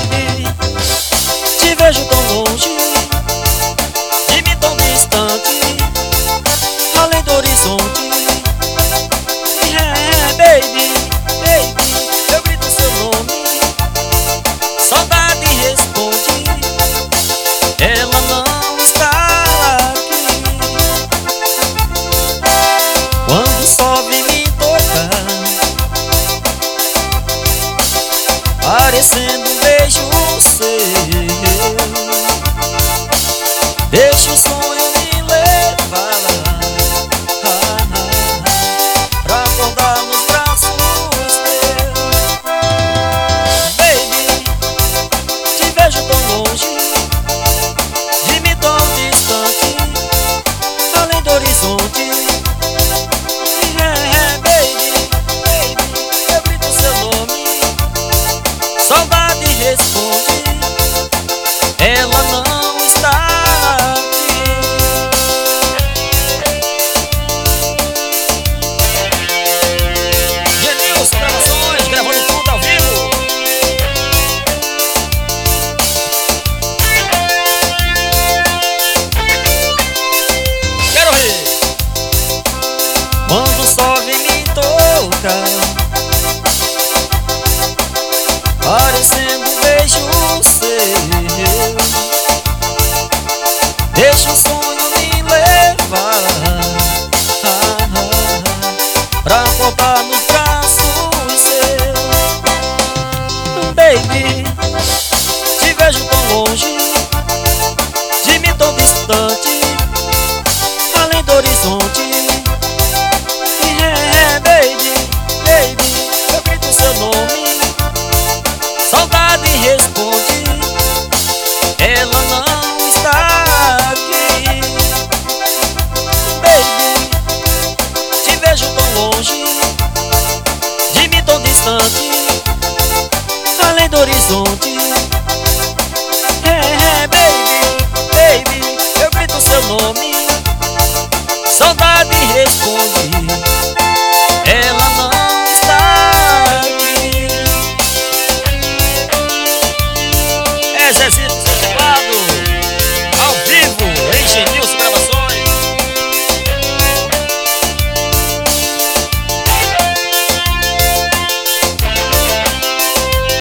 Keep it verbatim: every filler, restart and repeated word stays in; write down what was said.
baby, te vejo tão longe, de mim tão distante, além do horizonte. É, baby, baby, eu grito seu nome, saudade responde, ela não está aqui. Quando o sol vem me tocar, parecendo um beijo seu, deixa o sonho me levar ah, ah, pra acordar nos braços teus. Baby, te vejo tão longe, de mim tão distante, além do horizonte. É, baby, baby, eu grito seu nome, saudade responde, ela não está aqui. Genilson Gravações, gravando tudo ao vivo. Quero rir. Quando o sol vem me tocar, parecendo um beijo seu, deixa o sonho me levar ah, ah, pra acordar nos braços seus. Baby, te vejo tão longe, de mim tão distante, além do horizonte. É, baby, baby, eu grito seu nome, saudade responde, ela não está aqui. Baby, te vejo tão longe, de mim tão distante, além do horizonte. É, baby, baby, eu grito seu nome, saudade responde,